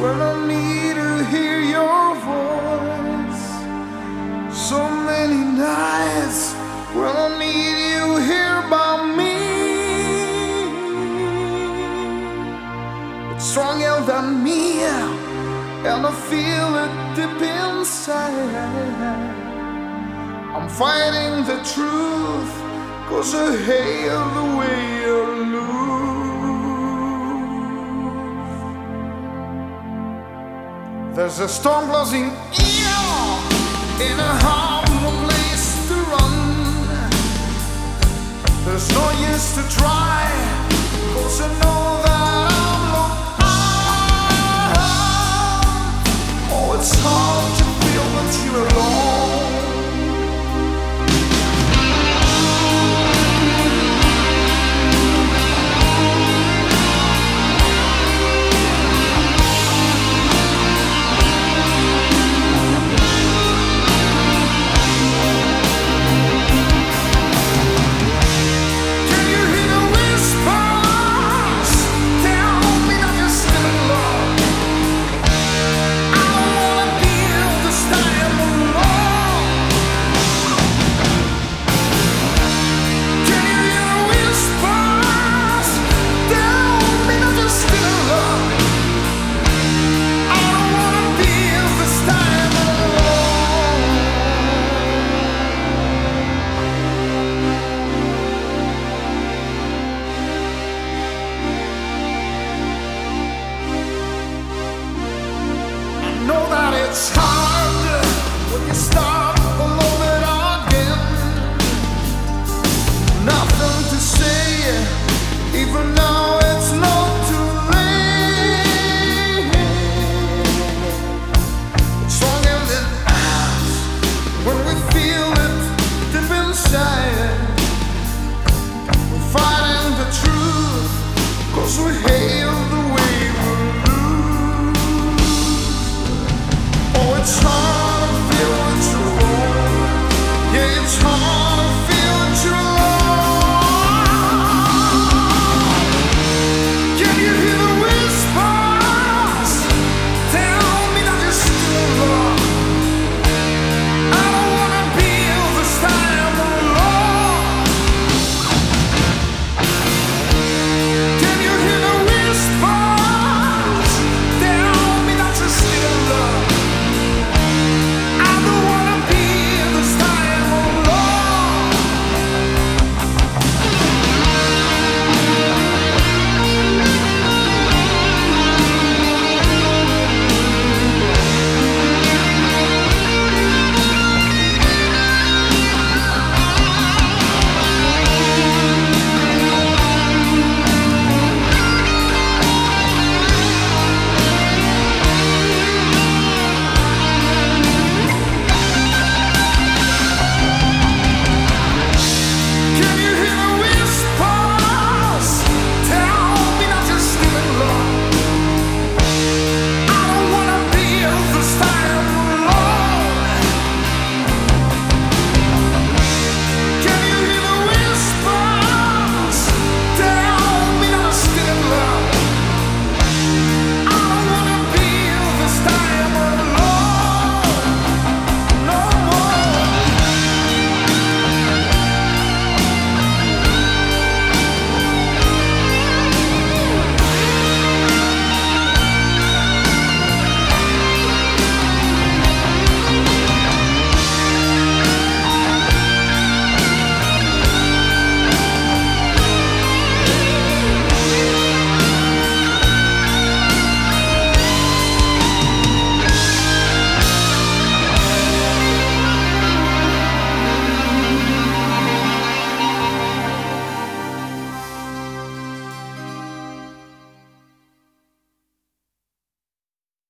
when I need to hear your voice. So many nights when I need you here by me. It's stronger than me, and I feel it deep inside. I'm fighting the truth, 'cause I hate the way you lose. There's a storm closing in a hard place to run. There's no use to try, 'cause I know that I'm locked out. Oh, it's hard to feel that you're alone. It's hard.